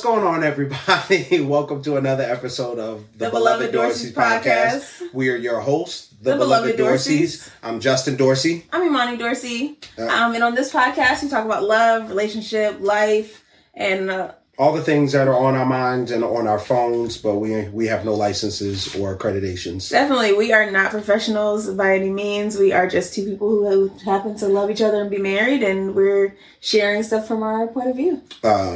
going on, everybody? Welcome to another episode of the Beloved Dorsey's podcast. We are your hosts, the Beloved Dorseys. I'm Justin Dorsey. I'm Imani Dorsey. And on this podcast, we talk about love, relationship, life, and all the things that are on our minds and on our phones, but we have no licenses or accreditations. Definitely, we are not professionals by any means. We are just two people who happen to love each other and be married, and we're sharing stuff from our point of view.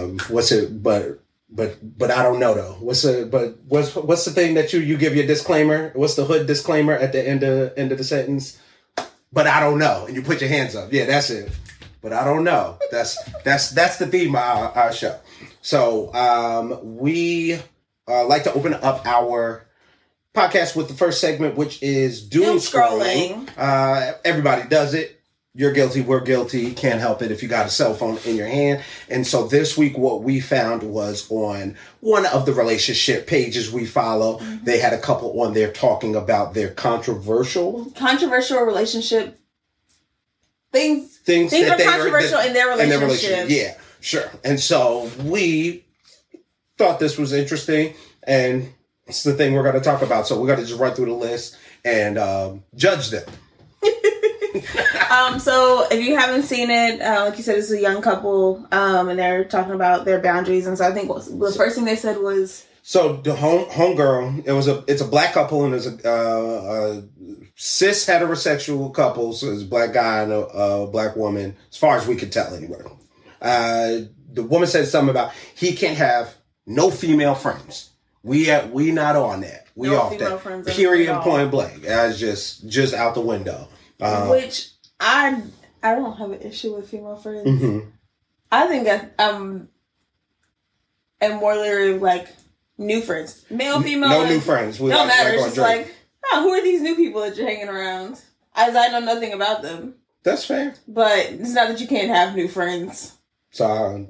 But I don't know though. What's the thing that you give your disclaimer? What's the hood disclaimer at the end of the sentence? But I don't know, and you put your hands up. Yeah, that's it. But I don't know. That's the theme of our show. So we like to open up our podcast with the first segment, which is doom scrolling. Everybody does it. You're guilty. We're guilty. Can't help it if you got a cell phone in your hand. And so this week, what we found was on one of the relationship pages we follow, they had a couple on there talking about their controversial relationship things that are controversial in their relationship. Yeah. Sure. And so we thought this was interesting, and it's the thing we're going to talk about. So we're going to just run through the list and judge them. So if you haven't seen it, like you said, it's a young couple, and they're talking about their boundaries. And so I think the first thing they said was... So the homegirl, it's a black couple, and there's a cis heterosexual couple. So it's a black guy and a black woman, as far as we could tell anyway. The woman said something about he can't have no female friends. We not on that. We no off that. Period. Point blank. That's just out the window. Which I don't have an issue with female friends. Mm-hmm. I think I'm more leery of like new friends, male, female. No new friends. We don't matter. It's just like, who are these new people that you're hanging around? As I know nothing about them. That's fair. But it's not that you can't have new friends. So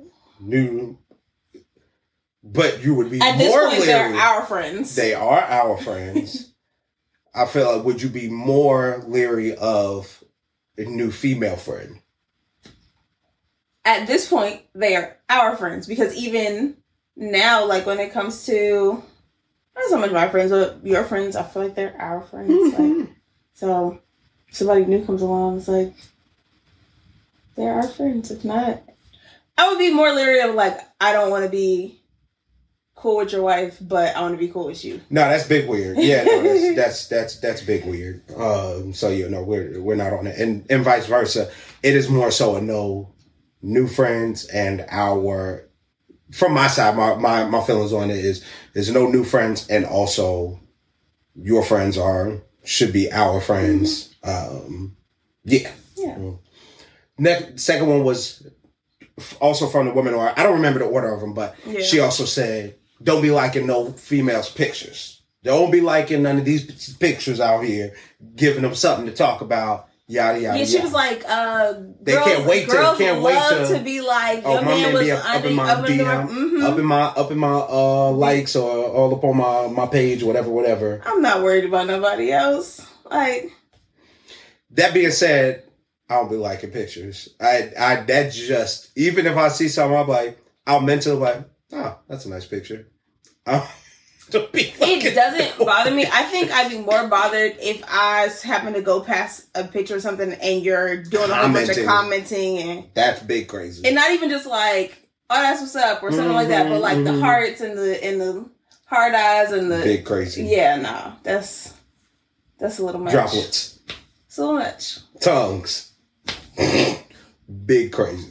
but you would be at this more point, leery. They're our friends. They are our friends. I feel like, would you be more leery of a new female friend? At this point, they are our friends, because even now, like when it comes to not so much my friends, but your friends, I feel like they're our friends. Mm-hmm. Like, so somebody new comes along, it's like they're our friends. If not, I would be more leery of like, I don't want to be cool with your wife, but I want to be cool with you. No, that's big weird. Yeah, no, that's big weird. So we're not on it, and vice versa. It is more so a no new friends, and from my side, my feelings on it is no new friends, and also your friends should be our friends. Mm-hmm. Yeah. Second one was also from the woman, or I don't remember the order of them, but she also said, don't be liking no females' pictures. Don't be liking none of these pictures out here, giving them something to talk about, yada, yada, yeah, she was like, they can't wait to be like, your man was up in my DM, mm-hmm. up in my likes or all up on my page, whatever. I'm not worried about nobody else. Like, that being said, I don't be liking pictures. That just, even if I see something, I'm like, I'll mentally like, oh, that's a nice picture. It doesn't bother me. I think I'd be more bothered if I happen to go past a picture or something and you're doing a whole bunch of commenting, and that's big crazy. And not even just like, oh, that's what's up or something like that, but like the hearts and the hard eyes and the big crazy. Yeah, no, that's a little much. Droplets. It's a little much. Tongues. Big crazy.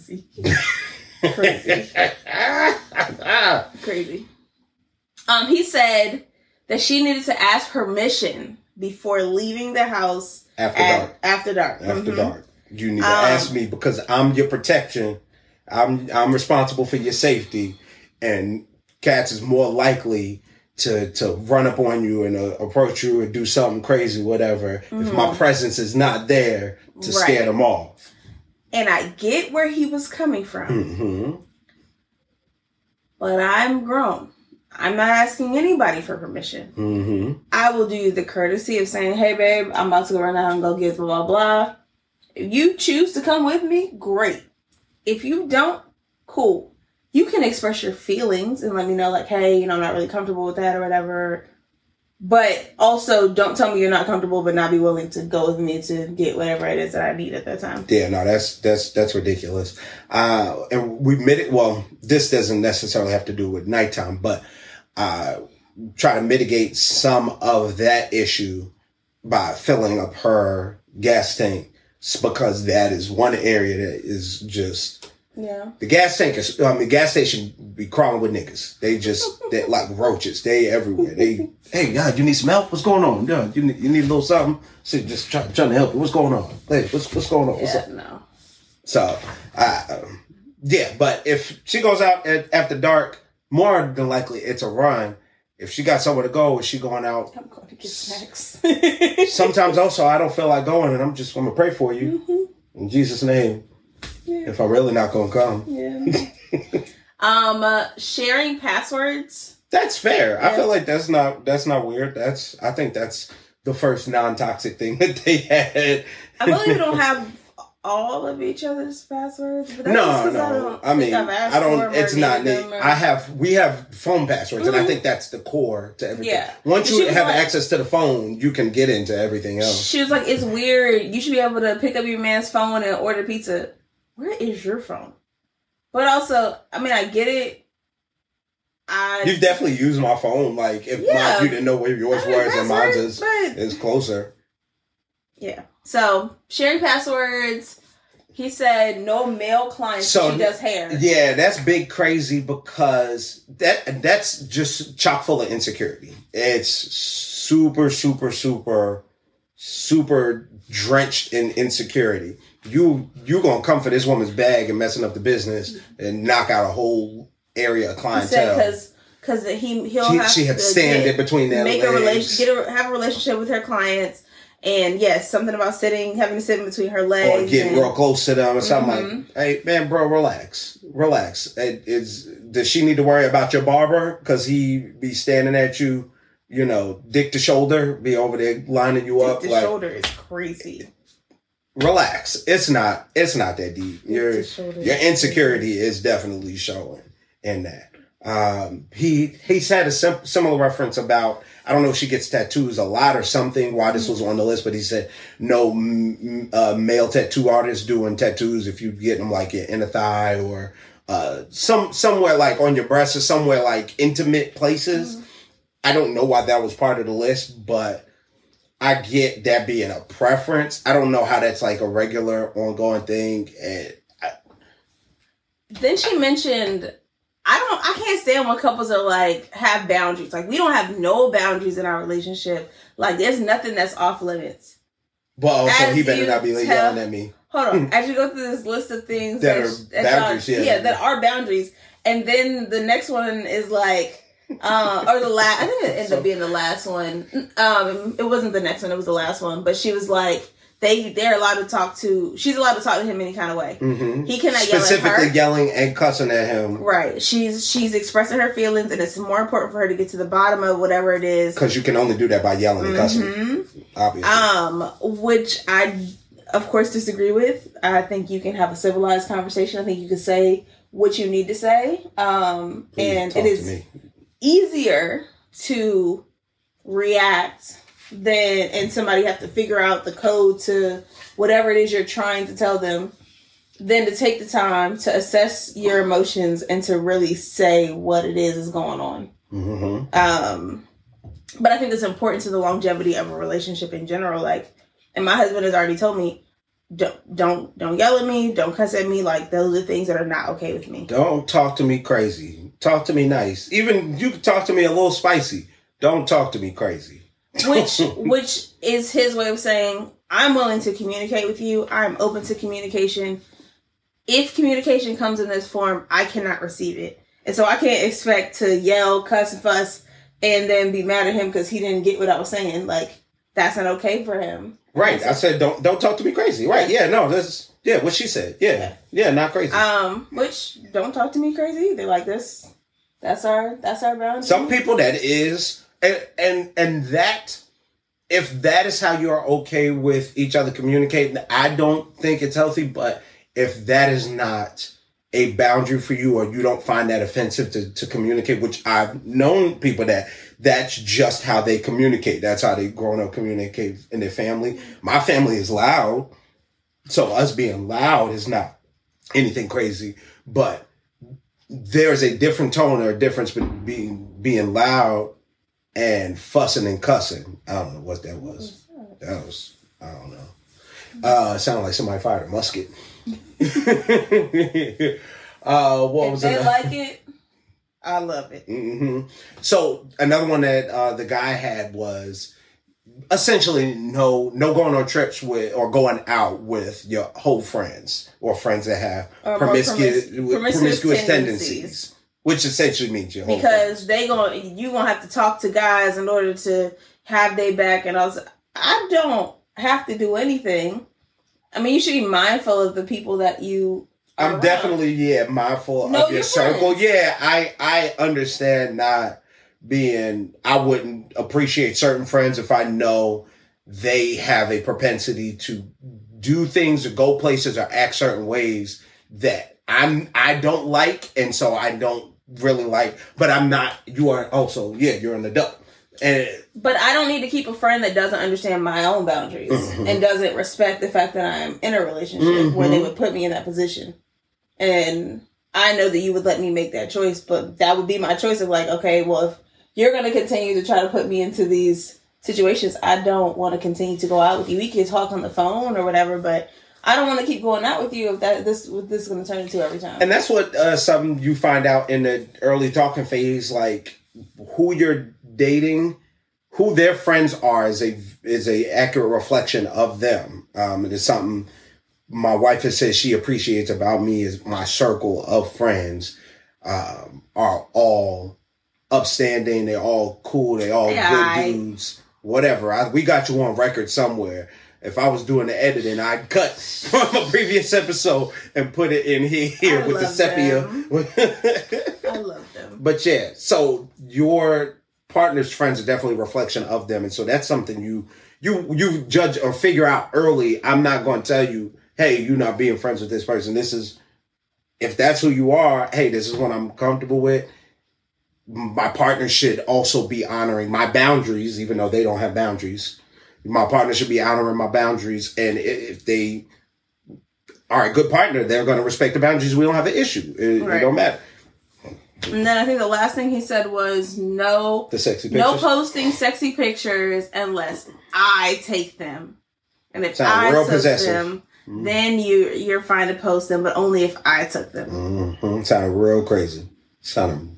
Crazy. He said that she needed to ask permission before leaving the house after dark. Dark. You need to ask me, because I'm your protection. I'm responsible for your safety, and cats is more likely to run up on you and approach you and do something crazy, whatever, if my presence is not there to scare them off. And I get where he was coming from. Mm-hmm. But I'm grown. I'm not asking anybody for permission. Mm-hmm. I will do the courtesy of saying, hey, babe, I'm about to go run out and go get blah, blah, blah. If you choose to come with me, great. If you don't, cool. you can express your feelings and let me know, like, hey, I'm not really comfortable with that or whatever. But also, don't tell me you're not comfortable, but not be willing to go with me to get whatever it is that I need at that time. Yeah, no, that's ridiculous. And we this doesn't necessarily have to do with nighttime, but try to mitigate some of that issue by filling up her gas tank, because that is one area that is just. Yeah. The gas station be crawling with niggas. They like roaches. They everywhere. Hey, God, you need some help? What's going on? Yeah, you need a little something? So just trying to help you. What's going on? Hey, what's going on? What's up? No. So, but if she goes out after dark, more than likely it's a run. If she got somewhere to go, is she going out? I'm going to get snacks. Sometimes also I don't feel like going, and I'm gonna pray for you. Mm-hmm. In Jesus' name. Yeah. If I'm really not gonna come. Yeah. Sharing passwords. That's fair. Yeah. I feel like that's not weird. I think that's the first non-toxic thing that they had. I believe we don't have all of each other's passwords. But that's no. I mean, I don't. It's not neat. We have phone passwords, and I think that's the core to everything. Yeah. Once you have access to the phone, you can get into everything else. She was like, "It's weird. You should be able to pick up your man's phone and order pizza. Where is your phone?" But also, I mean, I get it. You've definitely used my phone. Like, if you didn't know where yours was and mine is closer. Yeah. So, sharing passwords. He said no male clients. So she does hair. Yeah, that's big crazy, because that's just chock full of insecurity. It's super, super, super, super drenched in insecurity. You gonna come for this woman's bag and messing up the business and knock out a whole area of clientele. Because he'll have to stand in between them, have a relationship with her clients, and yes, something about having to sit in between her legs, or getting real close to them or something like. Hey man, bro, relax. Does she need to worry about your barber because he be standing at you, dick to shoulder, be over there lining you up? Dick to shoulder is crazy. Relax. It's not that deep. Your insecurity is definitely showing in that. He's had a similar reference about, I don't know if she gets tattoos a lot or something, why this was on the list, but he said no male tattoo artists doing tattoos if you get them like your inner thigh or somewhere like on your breast or somewhere like intimate places. I don't know why that was part of the list, but I get that being a preference. I don't know how that's like a regular ongoing thing. And then she mentioned, I can't stand when couples are like, have boundaries. Like, we don't have no boundaries in our relationship. Like, there's nothing that's off limits. Well, so he better not be yelling at me. Hold on. As you go through this list of things that are boundaries, that are boundaries. And then the next one is like, or the last, I think it ended up being the last one. It wasn't the next one, it was the last one. But she was like, they're allowed to talk to, she's allowed to talk to him any kind of way. Mm-hmm. He cannot yell at her. Specifically yelling and cussing at him. Right. She's expressing her feelings, and it's more important for her to get to the bottom of whatever it is. Because you can only do that by yelling and cussing. Obviously. Which I, of course, disagree with. I think you can have a civilized conversation. I think you can say what you need to say. And it is easier to react and somebody have to figure out the code to whatever it is you're trying to tell them, than to take the time to assess your emotions and to really say what it is going on. Mm-hmm. But I think it's important to the longevity of a relationship in general. Like, and my husband has already told me, don't yell at me, don't cuss at me. Like, those are things that are not okay with me. Don't talk to me crazy. Talk to me nice. Even you can talk to me a little spicy. Don't talk to me crazy. Which is his way of saying, I'm willing to communicate with you. I'm open to communication. If communication comes in this form, I cannot receive it. And so I can't expect to yell, cuss, and fuss, and then be mad at him because he didn't get what I was saying. Like, that's not okay for him. Right. I said, don't talk to me crazy. Right. Yeah. No, that's, what she said. Yeah. Not crazy. Which, don't talk to me crazy either. Like, this, that's our boundary. Some people that is, and that, if that is how you're okay with each other communicating, I don't think it's healthy. But if that is not a boundary for you, or you don't find that offensive to communicate, which I've known people that's just how they communicate. That's how they grown up communicate in their family. My family is loud, so us being loud is not anything crazy, but there's a different tone or a difference between being loud and fussing and cussing. I don't know what that was. I don't know. It sounded like somebody fired a musket. What was they like it, I love it. Mm-hmm. So another one that the guy had was essentially no going on trips with or going out with your whole friends or friends that have promiscuous tendencies, which essentially means your whole because friends. you gonna have to talk to guys in order to have they back, and I don't have to do anything. I mean, you should be mindful of the people that you are I'm around. definitely, mindful of your circle. Friends. Yeah, I understand not being, I wouldn't appreciate certain friends if I know they have a propensity to do things or go places or act certain ways that I don't like, and so I don't really like, but I'm not, you are also, you're an adult. But I don't need to keep a friend that doesn't understand my own boundaries and doesn't respect the fact that I'm in a relationship where they would put me in that position. And I know that you would let me make that choice, but that would be my choice of like, okay, well, if you're going to continue to try to put me into these situations, I don't want to continue to go out with you. We can talk on the phone or whatever, but I don't want to keep going out with you if this is going to turn into every time. And that's what something you find out in the early talking phase, like who you're dating, who their friends are is a accurate reflection of them. It is something my wife has said she appreciates about me is my circle of friends are all upstanding. They're all cool. They're all good dudes. Whatever. We got you on record somewhere. If I was doing the editing, I'd cut from a previous episode and put it in here with the sepia. I love them. But yeah, so your partner's friends are definitely a reflection of them, and so that's something you judge or figure out early. I'm not going to tell you, hey, you're not being friends with this person. This is, if that's who you are, hey, this is what I'm comfortable with. My partner should also be honoring my boundaries, even though they don't have boundaries. My partner should be honoring my boundaries, and if they are a good partner, they're going to respect the boundaries. We don't have an issue. It don't matter. And then I think the last thing he said was no posting sexy pictures unless I take them. And if I took them, then you're fine to post them, but only if I took them. Mm-hmm. Sounded real crazy. Sounded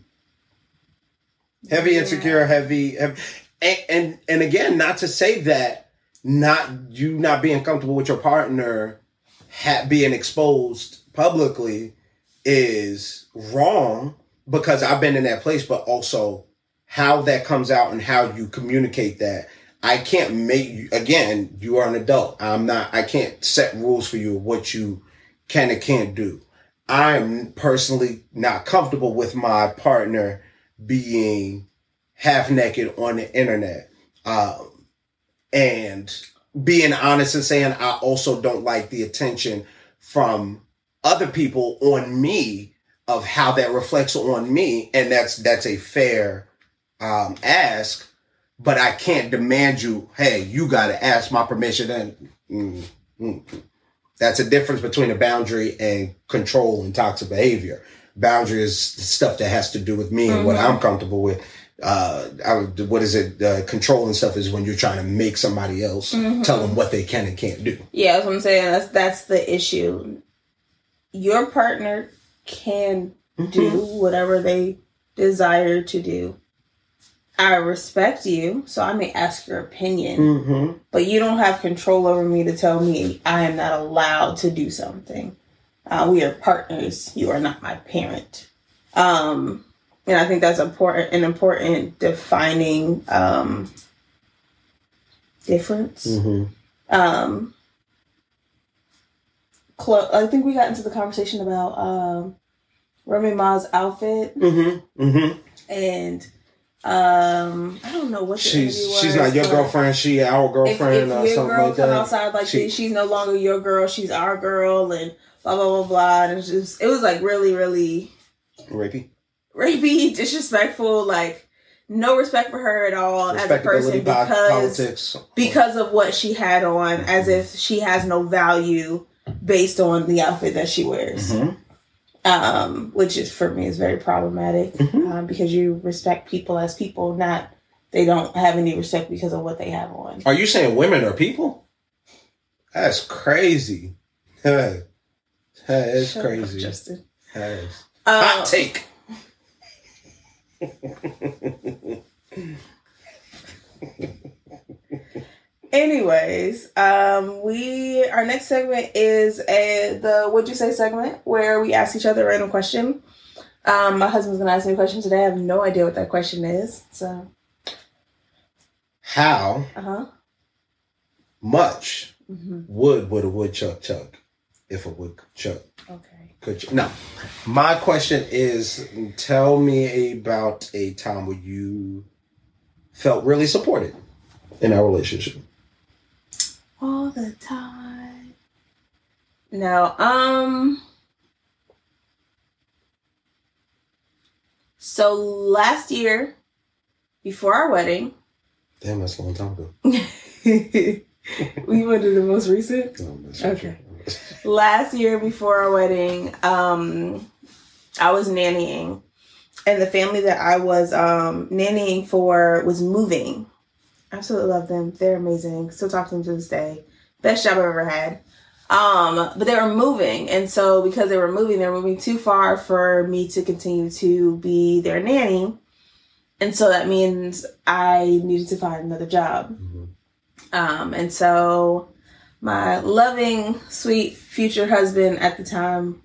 heavy, insecure, heavy. And again, not to say that not being comfortable with your partner being exposed publicly is wrong, because I've been in that place, but also how that comes out and how you communicate that. I can't make you, again, you are an adult. I can't set rules for you of what you can and can't do. I'm personally not comfortable with my partner being half naked on the internet. And being honest and saying I also don't like the attention from other people on me of how that reflects on me. And that's a fair ask, but I can't demand you, hey, you got to ask my permission. And that's a difference between a boundary and control and toxic behavior. Boundary is stuff that has to do with me and what I'm comfortable with. Control and stuff is when you're trying to make somebody else tell them what they can and can't do. Yeah, that's what I'm saying. That's the issue. Your partner can do whatever they desire to do. I respect you, so I may ask your opinion, but you don't have control over me to tell me I am not allowed to do something. We are partners. You are not my parent. And I think that's an important defining difference. I think we got into the conversation about Remy Ma's outfit. And I don't know what the interview was. She's not your girlfriend. She our girlfriend. If your something girl like come that. outside like this, she's no longer your girl. She's our girl, and blah, blah, blah, blah. And it was like really, really rapey, disrespectful, like no respect for her at all as a person because of what she had on, as if she has no value based on the outfit that she wears. Which is, for me, is very problematic because you respect people as people, not they don't have any respect because of what they have on. Are you saying women are people? That's crazy. That's crazy. Up, Justin. Hot take. Anyways, our next segment is the Would You Say segment, where we ask each other a random question. My husband's gonna ask me a question today. I have no idea what that question is. So, how much wood would a woodchuck chuck if a woodchuck could? No, my question is: tell me about a time where you felt really supported in our relationship. All the time. No, so last year, before our wedding. Damn, that's a long time ago. We went to the most recent? No, okay. Last year, before our wedding, I was nannying. And the family that I was nannying for was moving. Absolutely love them. They're amazing. Still talk to them to this day. Best job I've ever had. But they were moving. And so because they were moving too far for me to continue to be their nanny. And so that means I needed to find another job. And so my loving, sweet future husband at the time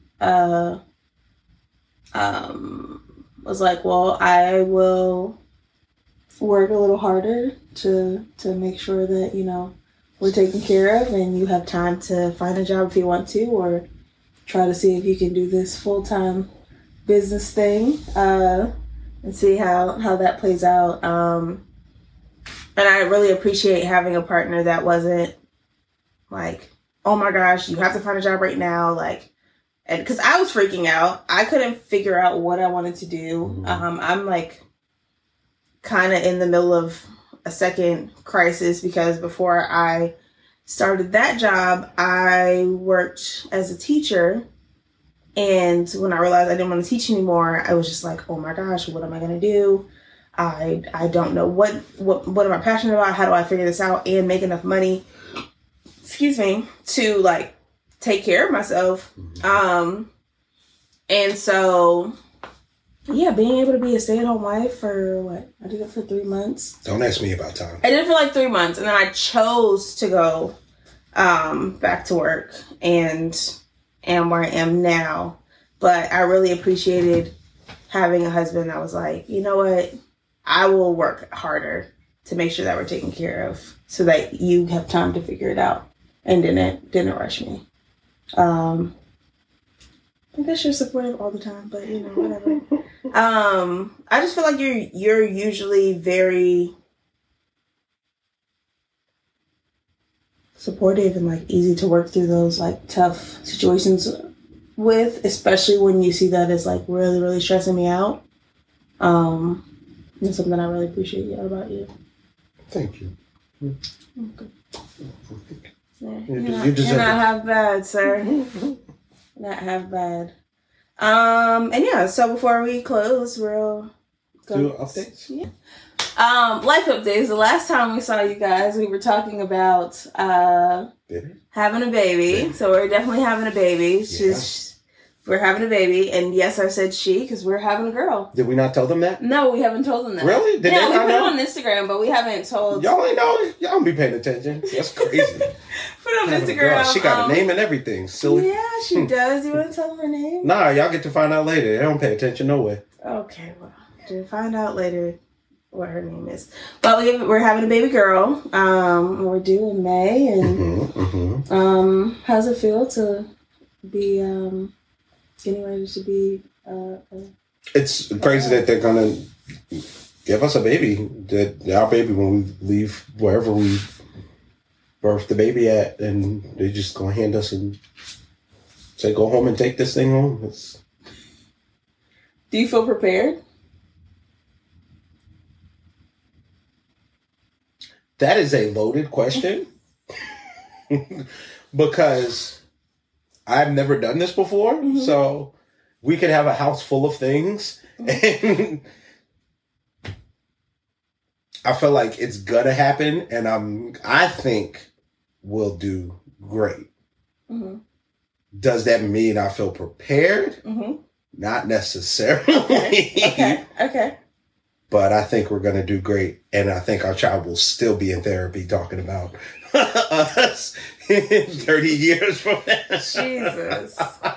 was like, well, I will work a little harder to make sure that, you know, we're taken care of and you have time to find a job if you want to, or try to see if you can do this full-time business thing and see how that plays out. And I really appreciate having a partner that wasn't like, oh my gosh, you have to find a job right now. Like, and because I was freaking out, I couldn't figure out what I wanted to do. I'm like kind of in the middle of a second crisis because before I started that job, I worked as a teacher. And when I realized I didn't want to teach anymore, I was just like, oh my gosh, what am I going to do? I don't know what am I passionate about? How do I figure this out and make enough money, to like take care of myself. And so, yeah, being able to be a stay-at-home wife for I did it for 3 months. Don't ask me about time. I did it for like 3 months, and then I chose to go back to work and where I am now. But I really appreciated having a husband that was like, you know what, I will work harder to make sure that we're taken care of so that you have time to figure it out and didn't rush me. I guess you're supportive all the time, but you know, whatever. I just feel like you're usually very supportive and like easy to work through those like tough situations with, especially when you see that it's like really, really stressing me out. It's something I really appreciate about you. Thank you. Okay. Yeah, you're not half bad, sir. Not half bad. And yeah, so before we close, we'll do updates. Yeah. Life updates. The last time we saw you guys, we were talking about having a baby. So we're definitely having a baby. We're having a baby, and yes, I said she because we're having a girl. Did we not tell them that? No, we haven't told them that. Really? Did they not put it on Instagram, but we haven't told. Y'all ain't know. Y'all don't be paying attention. That's crazy. Put it on Instagram. She got a name and everything. Silly. Yeah, she does. You want to tell them her name? Nah, y'all get to find out later. They don't pay attention no way. Okay, well, to find out later what her name is. But we're having a baby girl. We're due in May, and how's it feel to be getting ready to be? It's crazy that they're gonna give us a baby. Our baby when we leave wherever we birth the baby at, and they're just gonna hand us Say, go home and take this thing home. Do you feel prepared? That is a loaded question. Because I've never done this before. Mm-hmm. So we could have a house full of things. Mm-hmm. And I feel like it's gonna happen. And I think we'll do great. Mm-hmm. Does that mean I feel prepared? Mm-hmm. Not necessarily. Okay. But I think we're going to do great. And I think our child will still be in therapy talking about us 30 years from now. Jesus.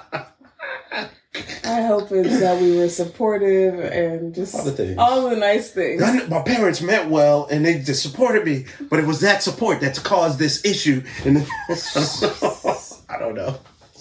I hope it's that we were supportive and just all the nice things. My parents meant well and they just supported me. But it was that support that's caused this issue. And I don't know.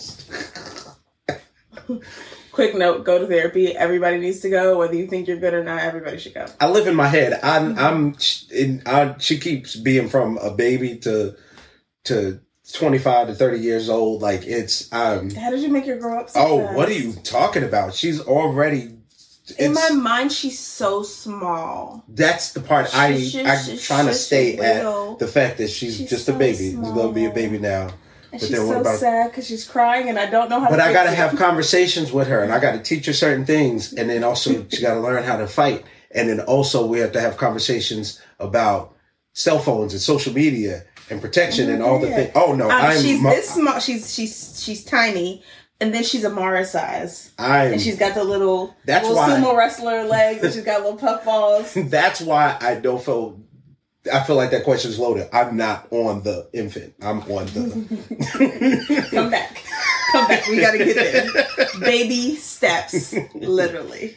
Quick note, go to therapy. Everybody needs to go. Whether you think you're good or not, everybody should go. I live in my head. She keeps being from a baby to 25 to 30 years old. Like it's, how did you make her grow up so fast? What are you talking about? She's already, in my mind, she's so small. That's the part I'm trying to stay at, the fact that she's just a baby. She's going to be a baby now. And she's so sad because she's crying and I don't know how to But I got to have conversations with her and I got to teach her certain things. And then also she got to learn how to fight. And then also we have to have conversations about cell phones and social media and protection and all the things. Oh no, she's this small. She's tiny. And then she's Amara size. And she's got the little sumo wrestler legs and she's got little puff balls. That's why I feel like that question is loaded. I'm not on the infant. I'm on the... Come back. We got to get there. Baby steps, literally.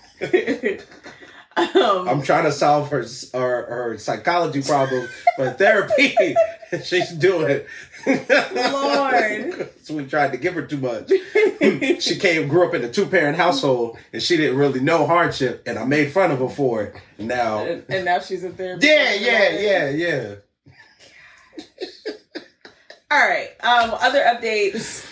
I'm trying to solve her psychology problem, but therapy, she's doing it. Lord. So we tried to give her too much. She grew up in a 2-parent household, and she didn't really know hardship, and I made fun of her for it. And now she's in therapy. Yeah. All right. Other updates.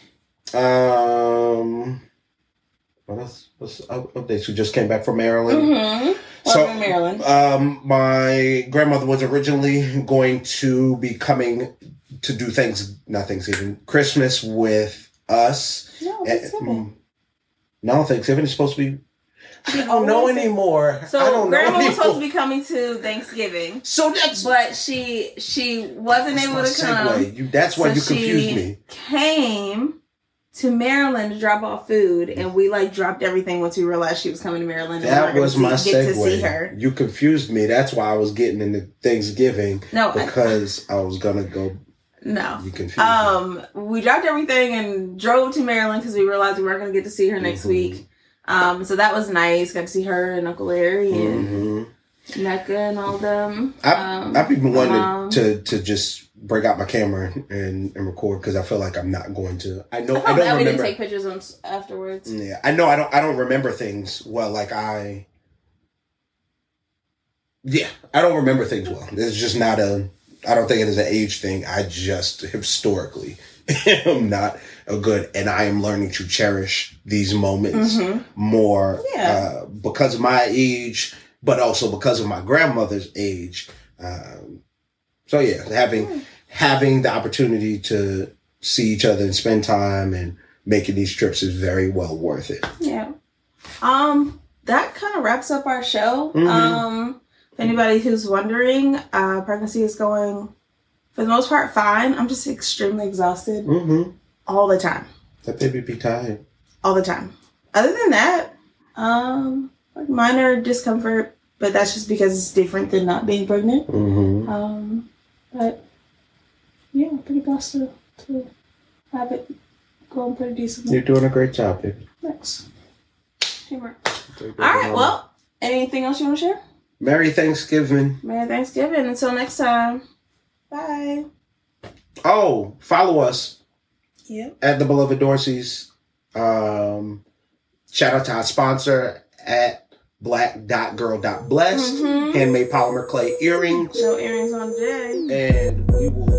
What else? What's updates? We just came back from Maryland. Mm-hmm. So, Maryland. My grandmother was originally going to be coming to do Christmas with us. No, Thanksgiving. No, Thanksgiving is supposed to be. I don't know anymore. So grandma was supposed to be coming to Thanksgiving. But she wasn't able to come. That's why you confused me. Came to Maryland to drop off food, and we dropped everything once we realized she was coming to Maryland. That was my segue. Get to see her. You confused me. That's why I was getting into Thanksgiving. No, because I was gonna go. No, you confused me. We dropped everything and drove to Maryland because we realized we weren't gonna get to see her next week. So that was nice. Got to see her and Uncle Larry and Mecca and all them. I've been wanting to just break out my camera and record because I feel like I'm not going to. I don't remember. We didn't take pictures afterwards. Yeah, I know. I don't remember things well. I don't remember things well. It's just not I don't think it is an age thing. I just historically am not a good, and I am learning to cherish these moments more because of my age, but also because of my grandmother's age. Having the opportunity to see each other and spend time and making these trips is very well worth it. Yeah. That kind of wraps up our show. If anybody who's wondering, pregnancy is going, for the most part, fine. I'm just extremely exhausted all the time. That baby be tired. All the time. Other than that, minor discomfort, but that's just because it's different than not being pregnant. But yeah, pretty blessed to have it going pretty decently. You're doing a great job, baby. Thanks. All right, well, anything else you want to share? Merry Thanksgiving. Merry Thanksgiving. Until next time. Bye. Oh, follow us. Yep. At The Beloved Dorseys. Shout out to our sponsor at black.girl.blessed. Handmade polymer clay earrings. No earrings on today. And we will